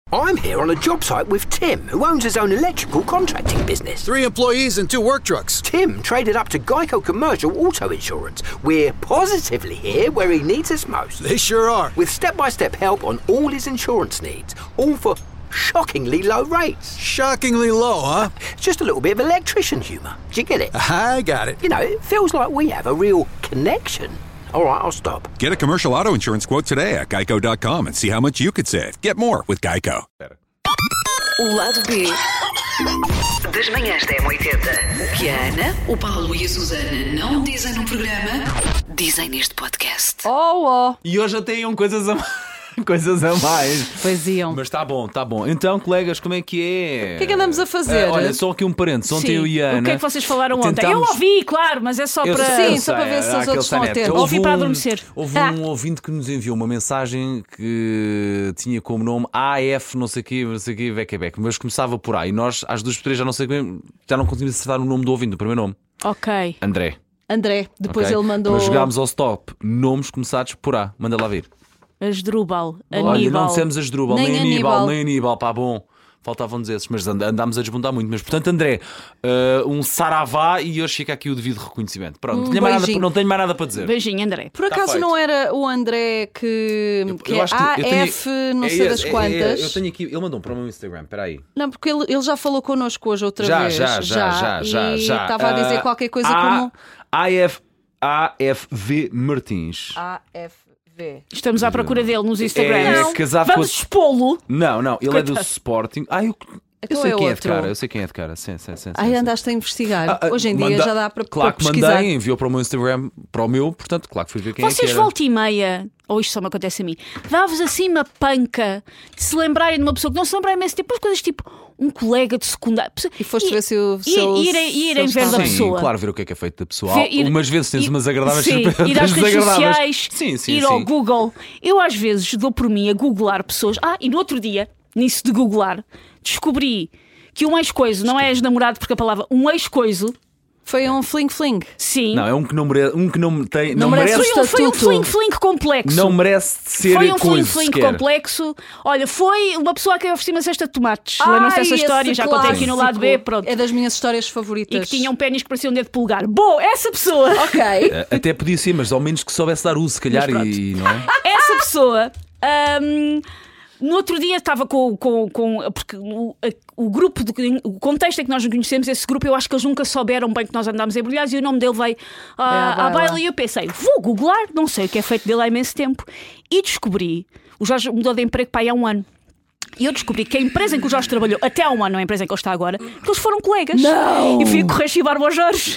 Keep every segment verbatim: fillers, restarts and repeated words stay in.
I'm here on a job site with Tim, who owns his own electrical contracting business. Three employees and two work trucks. Tim traded up to Geico Commercial Auto Insurance. We're positively here where he needs us most. They sure are. With step-by-step help on all his insurance needs, all for shockingly low rates. Shockingly low, huh? It's just a little bit of electrician humour. Do you get it? I got it. You know, it feels like we have a real connection. All right, I'll stop. Get a commercial auto insurance quote today at geico dot com and see how much you could save. Get more with Geico. O lado B das manhãs da M oitenta. O que a Ana, o Paulo e a Susana não dizem no programa, dizem neste podcast. Oh, oh. E hoje até iam coisas a mais. Coisas a mais. Pois iam. Mas está bom, está bom. Então, colegas, como é que é? O que é que andamos a fazer? Uh, olha, só aqui um parênteses. Ontem Sim. eu e a Ana. O que é que vocês falaram ontem? tentámos... Eu ouvi, claro, mas é só Eu para. sei, Sim, eu só para sei, ver se os aquele outros estão a sanepe. ter. Houve Ouvi para um- adormecer. Houve um ouvinte que nos enviou uma mensagem que tinha como nome A F, não sei o quê, não sei o quê, Beca Beca, mas começava por A. E nós, às duas por três, já não sei bem, já não conseguimos acertar o nome do ouvinte, o primeiro nome. Ok. André. André, depois ok? ele mandou. Mas jogámos ao stop. Nomes começados por A. Manda lá vir. Asdrúbal, Olha, Aníbal. não dissemos Asdrúbal, Nem nem, Aníbal, Aníbal. nem Aníbal, pá, bom. Faltavam-nos esses, mas and- andámos a desbundar muito. Mas portanto, André, uh, um saravá e hoje fica aqui o devido reconhecimento. Pronto, Um não tenho mais nada, beijinho. não tenho mais nada para dizer. Beijinho, André. Por acaso feito. não era o André que, Eu- que eu é acho que eu tenho- A F, não é sei esse, das é- é- quantas? eu tenho aqui, ele mandou para o meu Instagram, espera aí. Não, porque ele, ele já falou connosco hoje outra Já, vez. já, já, já, já, E já. estava a dizer Ah, qualquer coisa A- como A F, A F V Martins. A F V. Estamos à procura dele nos Instagrams. É casado com Vamos a- expô-lo. Não, não, ele é do Coitado. Sporting. Ah, eu, eu Então sei é quem é de outro. cara, eu sei quem é de cara. Sim, sim, sim, Ai, sim, andaste a investigar. Ah, ah, Hoje em dia manda- já dá para, Claro para que pesquisar. mandei, enviou para o meu Instagram, para o meu, portanto, claro que fui ver quem é que Vocês era. volta e meia, ou isto só me acontece a mim, dá-vos assim uma panca de se lembrarem de uma pessoa que não se lembra imenso tempo, as coisas tipo um colega de secundário. E foste ver se o e- seu- irem- se irem ele ver da estava- Sim, pessoa. claro, ver o que é que é feito da pessoa. Ver- ir- Umas vezes tens ir- umas agradáveis sim, surpresas, ir às redes desagradáveis. sociais, Sim, sim, ir sim. ao Google. Eu às vezes dou por mim a googlar pessoas. Ah, e no outro dia, nisso de googlar, descobri que um ex-coiso não é ex-namorado, porque a palavra um ex-coiso, Foi um fling-fling. sim, Não, é um que não merece, um que não tem, não, Não merece merece, foi um, foi um estatuto. fling-fling complexo. não merece ser Foi um coisa fling-fling sequer. complexo. Olha, foi uma pessoa a quem eu ofereci uma cesta de tomates. Lembram-se dessa Ai, história? esse Já contei aqui no lado B. clássico. Pronto. É das minhas histórias E favoritas. que tinha um pênis que parecia um dedo de polegar. Bom, essa pessoa, Ok. Eh, Até podia ser, mas ao menos que soubesse dar uso, se calhar, Mas pronto. e não é? essa pessoa. hum, no outro dia estava com. com, com porque o, a- o grupo, de, o contexto em que nós nos conhecemos, esse grupo, eu acho que eles nunca souberam bem que nós andámos embrulhados e o nome dele veio à à, à baila. baila. E eu pensei, vou googlar, não sei o que é feito dele há imenso tempo. E descobri, o Jorge mudou de emprego para aí há um ano. E eu descobri que a empresa em que o Jorge trabalhou, até há um ano, a empresa em que ele está agora, que eles foram colegas. Não! E fui correr chibar-me ao Jorge.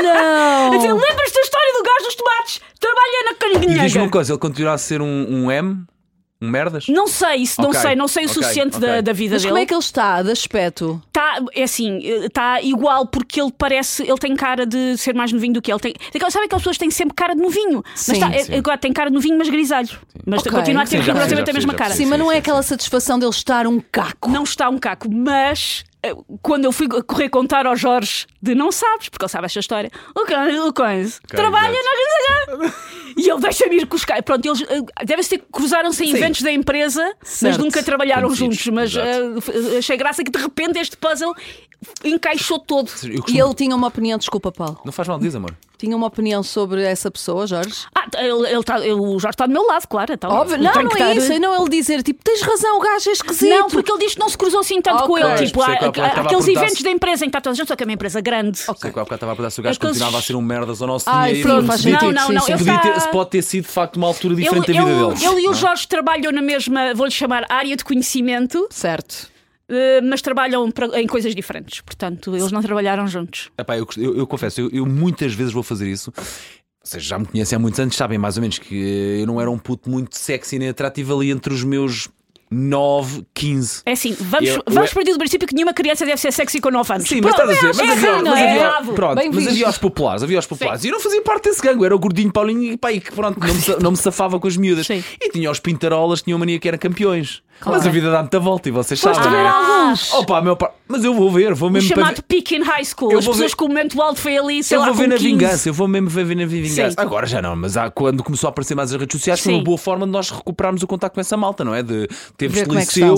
Não! A dizer, lembras-te da história do gajo dos tomates? Trabalha na E diz-me uma canhinha. coisa, ele continua a ser um, um M? Um merdas? Não sei, isso não Ok, sei, não sei o ok, suficiente ok. Da, da vida Mas dele. como é que ele está, de aspecto? Tá, é assim, está igual porque ele parece, ele tem cara de ser mais novinho do que ele tem. Daquela- Sabe aquelas pessoas que têm sempre cara de novinho? Sim, mas tá, sim. é- agora tem cara de novinho, mas grisalho. Mas Ok. continua a ter Sim, já rigorosamente percebi, a mesma já cara. percebi. Sim, mas não é sim, aquela satisfação dele estar um caco. Não está um caco, mas eh, quando eu fui correr contar ao Jorge de não sabes, porque ele sabe esta história, o coisa, o coisa trabalha exato. na e ele deixa-me ir com os caras. Pronto, eles eh, devem-se ter cruzaram-se em Sim. eventos da empresa, mas Certo. nunca trabalharam Conhecidos, juntos. Mas exato. eh, achei graça que de repente este puzzle encaixou todo. Eu E costumo- ele tinha uma opinião, desculpa, Paulo. Não faz mal, diz, amor. Tinha uma opinião sobre essa pessoa, Jorge? Ah, ele, ele tá, ele- o Jorge está do meu lado, claro. Então, Óbvio, eu não, tenho não que é estar- isso. É não ele dizer, tipo, tens razão, o gajo é esquisito. Não, porque ele diz que não se cruzou assim tanto Ok. com ele. Pois, Tipo, pensei há, que há bocado há- estava a aqueles perguntar eventos se- da empresa em que está toda a gente, só que é uma empresa grande. Sei que há bocado estava a perguntar se o gajo Aqueles- continuava a ser um merdas ou não, se, Ai, tinha sim, ido- faz se podia sentido, ter- Não, não, não, se ele podia ter- está- se pode ter sido de facto uma altura Ele, diferente da vida ele- deles. ele e o não é? Jorge trabalham na mesma, vou-lhe chamar, área de conhecimento, Certo. eh, mas trabalham pra- em coisas diferentes. Portanto, eles não trabalharam juntos. Epá, eu, cost- eu- eu confesso, eu, eu muitas vezes vou fazer isso. Vocês já me conhecem há muitos anos, sabem mais ou menos que eu não era um puto muito sexy nem atrativo ali entre os meus nove, quinze. É assim, vamos, Eu- vamos eu- partir do princípio que nenhuma criança deve ser sexy com nove anos. Sim, mas Pronto, estás a dizer, mas é havia, errado, mas é havia- errado. pronto, Bem mas visto. havia os populares, havia os populares. E eu não fazia parte desse gangue, eu era o gordinho Paulinho e pá, e que pronto, não me, sa- não me safava com as miúdas. Sim. E tinha os pintarolas, tinha uma mania que eram campeões. Mas a vida dá muita volta e vocês Foste sabem. ver não é? alguns. Opa, meu pá, mas eu vou ver, vou O mesmo para chamado ver. Peak in High School. Eu As vou pessoas ver- com o momento alto foi ali, sei Eu lá, vou ver com na quinze. vingança, eu vou mesmo ver na vingança. Sim. Agora já não, mas há, quando começou a aparecer mais as redes sociais, foi Sim. uma boa forma de nós recuperarmos o contacto com essa malta, não é? De tempos Ver de como é que liceu, estão,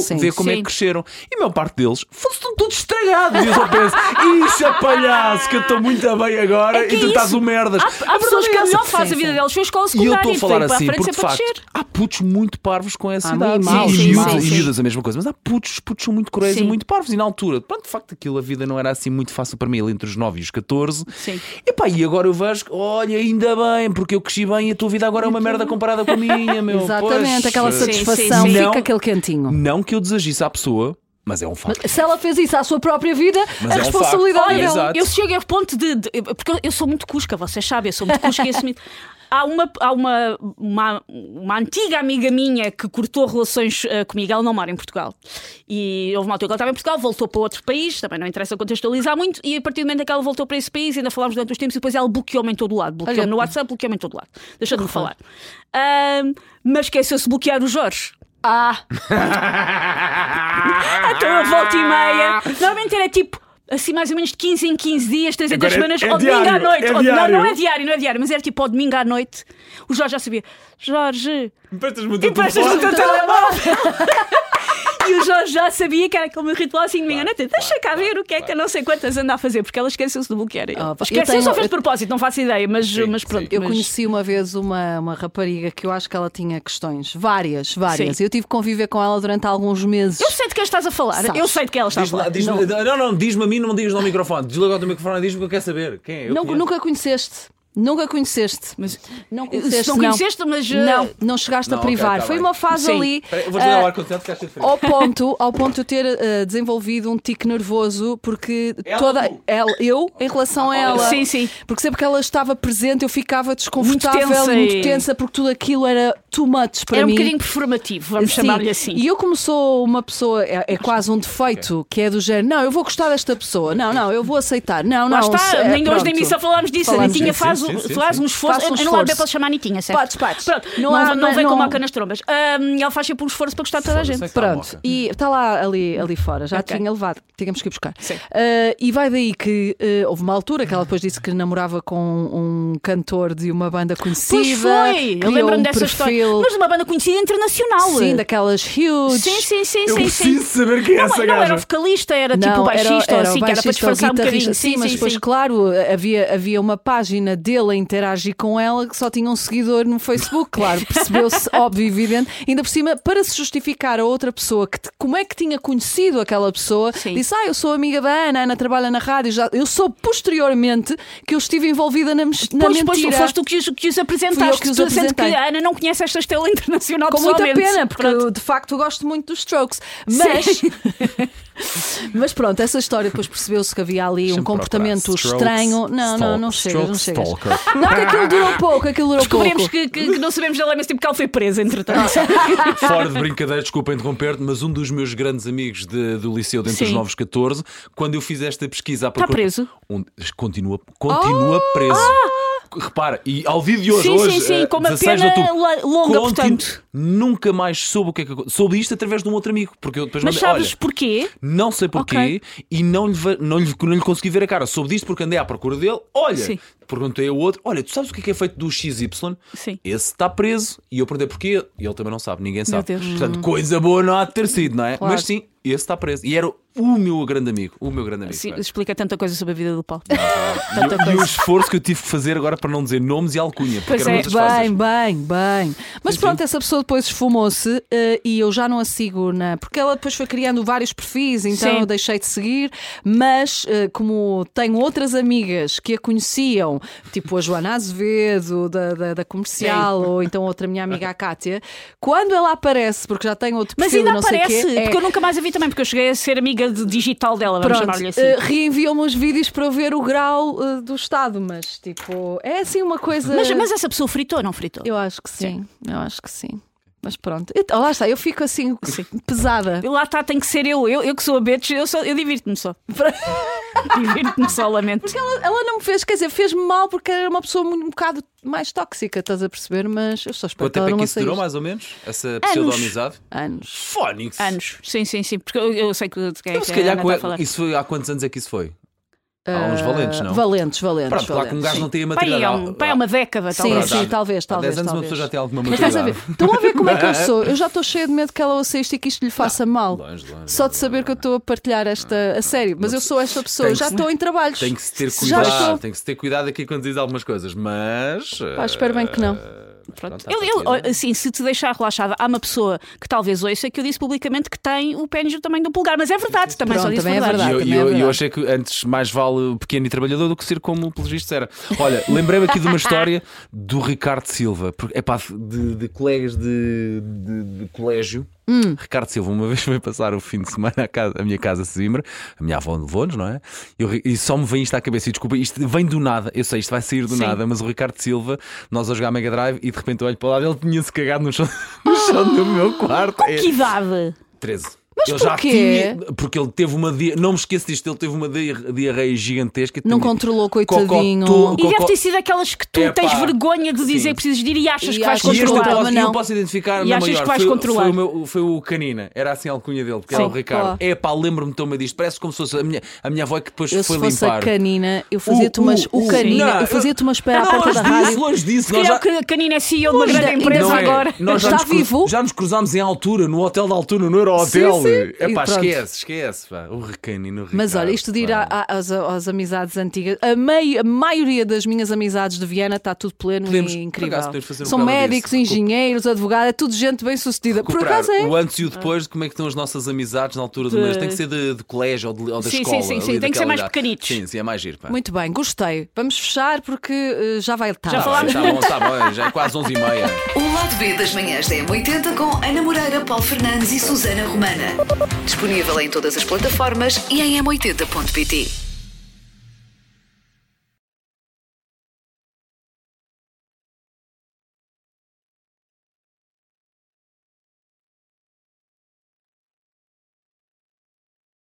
sim. ver como é Sim. que cresceram. E a maior parte deles estão todos estragados. E eu só penso, isso é palhaço, que eu estou muito bem agora É que e tu é estás isso. um merdas. Há, há A pessoas verdade que é a essa. melhor faz a Sim, vida sim. delas foi a escola E eu secundária. estou a falar para assim a frente porque, de sempre a facto, descer. há putos muito parvos com essa Há idade. maus, e, maus. miúdos, Sim, e sim. miúdas a mesma coisa. Mas há putos, os putos são muito cruéis e Sim. muito parvos. E na altura, pronto, de facto, aquilo, a vida não era assim muito fácil para mim, ali entre os nove e os catorze. Sim. Epá, e agora eu vejo, que, olha, ainda bem, porque eu cresci bem e a tua vida agora é uma merda comparada com a minha, meu. Exatamente, Pois, aquela eh, satisfação, sim, sim. fica Não. aquele cantinho. Não que eu desagisse à pessoa, mas é um facto. Se ela fez isso à sua própria vida, Mas a é um responsabilidade facto. é dela. Exato. Eu chego ao ponto de, de- Porque eu- eu sou muito cusca, vocês sabem, eu sou muito cusca e assumi. Há, uma, há uma, uma, uma antiga amiga minha que cortou relações uh, comigo, ela não mora em Portugal. E houve uma altura que ela estava em Portugal, voltou para outro país, também não interessa contextualizar muito, e a partir do momento em que ela voltou para esse país, ainda falámos durante os tempos, e depois ela bloqueou-me em todo o lado. Bloqueou-me Olha, no WhatsApp, bloqueou-me em todo o lado. Deixou-me de falar. Ahm, mas esqueceu-se de bloquear o Jorge. Ah, Então a volta e meia. Normalmente era tipo. Assim, mais ou menos de quinze em quinze dias, três em três Agora é- semanas, é ao domingo diário, à noite. é Ao- não, diário. não é diário, não é diário, mas era tipo ao domingo à noite. O Jorge já sabia. Jorge, Emprestas-me o teu emprestas-me o teu telefone? telemóvel. E o Jorge já sabia que era aquele ritual assim de manhã. Não, deixa cá ver o que é que a não sei quantas anda a fazer, porque ela esqueceu-se de bloquear. Ah, eu Esqueceu-se tenho- ou fez de propósito, não faço ideia, mas, mas pronto. eu mas- conheci uma vez uma, uma rapariga que eu acho que ela tinha questões, várias, várias. Sim. Eu tive que conviver com ela durante alguns meses. Eu sei de quem estás a falar. Sabes. Eu sei de quem ela está a Diz-me lá, falar. diz-me- não, não, diz-me a mim, não digas no microfone. Desliga o teu microfone e diz-me o que eu quero saber. Quem é? Eu Não- conheço. nunca conheceste. Nunca conheceste. Mas, Não se conheceste, não conheceste, mas. uh, Não, não chegaste Não, a ok, privar. tá Foi bem. uma fase Sim. ali. Espera aí, eu vou desligar ah, o ar-condicionado que estás cheio de frio. Ao ponto, ao ponto de eu ter ah, desenvolvido um tique nervoso, porque Ela toda ou tu? ela, eu, em relação a ela, Sim, sim. porque sempre que ela estava presente, eu ficava desconfortável Muito tensa e muito e- tensa, porque tudo aquilo era too much para Era um mim. bocadinho performativo, vamos Sim. chamar-lhe assim. E eu, como sou uma pessoa, é, é quase um defeito, que é do género, não, eu vou gostar desta pessoa, não, não, eu vou aceitar, não, Lá não. está, se- é, ainda hoje pronto. nem missa falámos disso. Falámos a Nitinha disso. faz, Sim, um- sim, sim, faz sim. um esforço. Faço um Eu não há bem esforço. para lhe chamar Nitinha, certo? Podes, podes. Pronto, Não não, há- não, não- vem com não- uma nas trombas. Ahm, ela faz sempre um esforço para gostar de toda a gente. Foda-se, é que tá Pronto, moca. e está lá ali, ali fora, já Ok. tinha levado, tínhamos que ir buscar. Sim. Ah, e vai daí que ah, houve uma altura que ela depois disse que namorava com um cantor de uma banda conhecida. Pois foi, eu criou lembro-me um dessa história. perfil, Mas de uma banda conhecida internacional. sim, daquelas huge. Sim, sim, sim, Eu sim, preciso sim. saber quem é Não, essa não gaja. era o vocalista, era tipo Não, o baixista ou era, assim, era que o era para baixista ou disfarçar um guitarrista. bocadinho. Sim, mas sim, depois, sim. claro, havia, havia uma página dele a interagir com ela que só tinha um seguidor no Facebook, claro, percebeu-se, óbvio e evidente. Ainda por cima, para se justificar a outra pessoa, que te- como é que tinha conhecido aquela pessoa, Sim. disse: Ah, eu sou amiga da Ana, a Ana trabalha na rádio. Já, eu soube posteriormente que eu estive envolvida na, mes- na Pois, pois, mentira. foste tu que os, que os apresentaste. que os Tu, sendo apresentei. que a Ana não conhece esta estrela internacional Com muita pessoalmente. pena, porque Pronto. eu, de facto gosto muito dos Strokes. Mas, mas pronto, essa história depois percebeu-se que havia ali um Deixa-me comportamento procurar. Strokes, estranho. Não, não, não stalk- chega, não Strokes chega. stalker. Não, que aquilo durou pouco, aquilo durou Descobrimos pouco. que, que, que não sabemos dela, mas tipo que ela foi presa, entretanto. Fora de brincadeira, desculpa interromper-te, mas um dos meus grandes amigos de- do liceu, dentre os Sim. novos catorze, quando eu fiz esta pesquisa à Está procura- preso? Um- continua continua preso. Repara, e ao vídeo de hoje, Sim, sim, hoje, sim, eh, com uma dezasseis de pena outubro, la- longa, continu- portanto. Nunca mais soube o que é que aconteceu. Soube isto através de um outro amigo, porque eu depois Mas mandei, sabes olha, porquê? não sei porquê Ok. e não lhe, ve- não, lhe, não lhe consegui ver a cara. Soube disto porque andei à procura dele. Olha, Sim. perguntei a outro: Olha, tu sabes o que é que é feito do X Y? Sim. Esse está preso. E eu perguntei porquê. E ele também não sabe, ninguém sabe. Deus. Portanto, coisa boa não há de ter sido, não é? Claro. Mas sim, esse está preso. E era o meu grande amigo. O meu grande amigo. Sim, pá. explica tanta coisa sobre a vida do Paulo. E, tanta o- e o coisa. esforço que eu tive que fazer agora para não dizer nomes e alcunha. Porque Pois eram é, muitas fáceis. Bem, bem, bem. Mas Sim, pronto, sim. essa pessoa depois esfumou-se eh, e eu já não a sigo na. Porque ela depois foi criando vários perfis, então Sim. eu deixei de seguir. Mas eh, como tenho outras amigas que a conheciam, tipo a Joana Azevedo, da, da, da comercial, ou então outra minha amiga a Cátia, quando ela aparece, porque já tem outro Mas perfil, ainda não sei aparece, quê, é- porque eu nunca mais a vi também, porque eu cheguei a ser amiga de digital dela, vamos Pronto, chamar-lhe assim. eh, reenviam-me os vídeos para eu ver o grau eh, do estado, mas tipo, é assim uma coisa. mas, mas essa pessoa fritou ou não fritou? Eu acho que sim, eu acho que sim. Mas pronto, então, lá está, eu fico assim pesada. Lá está, tem que ser eu, eu, eu que sou a Betes, eu, só- eu divirto-me só. Divirto-me só, lamento. Porque ela, ela não me fez, quer dizer, fez-me mal porque era uma pessoa muito, um bocado mais tóxica, estás a perceber? Mas eu só espero Quanto que ela tempo é não que a isso durou, saísse. mais ou menos? Essa pseudo-amizade? Anos. Fónix. Anos, sim, sim, sim, porque eu, eu sei que de quem é Então, que se a calhar, Ana está a falar. isso foi, há quantos anos é que isso foi? Há uns valentes, não? Valentes, valentes. Pronto, claro que um gajo sim. não tem a Pai, é, maturidade. um, pai, é uma década, Sim, talvez. sim, talvez, Há talvez. dez anos uma talvez. pessoa já tem alguma Mas estás a maturidade. ver? Estão a ver como é que eu sou? Eu já estou cheia de medo que ela ouça isto e que isto lhe faça mal. Longe, longe, Só de saber que eu estou a partilhar esta a sério. Mas eu sou esta pessoa, Tem já que- estou em trabalhos. Tem que se ter Já cuidado, estou. tem que se ter cuidado aqui quando diz algumas coisas, mas. Pá, espero bem que não. Pronto. Pronto, Eu, à eu, partida. assim, se te deixar relaxada, há uma pessoa que talvez ouça que eu disse publicamente que tem o pênis do tamanho do polegar, mas é verdade, também Pronto, só disse também é verdade. E eu, também e eu- é e eu verdade. achei que antes mais vale pequeno e trabalhador do que ser como pelos vistos era. Olha, lembrei-me aqui de uma história do Ricardo Silva, porque, epá, de, de colegas de, de- de colégio. Hum. Ricardo Silva uma vez foi passar o fim de semana à, casa, à minha casa a Sesimbra, a minha avó levou-nos, não é? Eu, e só me vem isto à cabeça, e desculpa, isto vem do nada, eu sei, isto vai sair do Sim. nada, mas o Ricardo Silva, nós a jogar Mega Drive e de repente eu olho para o lado, ele tinha-se cagado no chão, no chão do meu quarto. É- Que idade? treze. Mas Ele já porquê? tinha, porque ele teve uma dia, não me esqueço disto, ele teve uma dia- diarreia gigantesca. Não Tinha- controlou, coitadinho. Cocó- E deve cocó- ter sido aquelas que tu Epá, tens vergonha de dizer sim. que precisas de ir e achas E que vais achas E este eu controlar, posso, mas eu não. posso identificar E na achas maior. que vais foi, controlar. Foi o, meu, foi o Canina, era assim a alcunha dele, porque Sim, era o Ricardo. claro. É pá, lembro-me tão disto, parece como se fosse a minha, a minha avó é que depois Eu, foi se fosse limpar. a canina, eu fazia-te Uh, umas. uh, O uh, canina, não, eu fazia-te uma espera à Não, porta da longe disso, rádio. longe disso. Se Nós calhar já, o Canino é C E O de uma Mas grande ainda empresa não é. agora. nós já Está nos cru- vivo? Já nos cruzámos em altura, no hotel da altura, no Eurohotel. Sim, sim. É pá, E pronto. esquece, esquece. Pá. O Recanino, o Mas Ricardo, olha, isto de ir pá. a- a- às, às amizades antigas, a, mei- a maioria das minhas amizades de Viena está tudo pleno Podemos- e por incrível. acaso, podemos fazer um São programa médicos, disso. engenheiros, advogados, é tudo gente bem sucedida. Por Recuperar acaso é. o antes e o depois de como é que estão as nossas amizades na altura do De- mês. Tem que ser de, de colégio ou, de, ou da Sim, escola. sim, sim, ali sim. Tem que ser daquela mais idade. pequenitos. Sim, sim, é mais giro. Pá. Muito bem, gostei. Vamos fechar porque eh, já vai tarde. Já falámos. Tá bom, tá bom, já é quase onze e meia. O lado B das manhãs da M oitenta com Ana Moreira, Paulo Fernandes e Susana Romana. Disponível em todas as plataformas e em m oitenta ponto pt.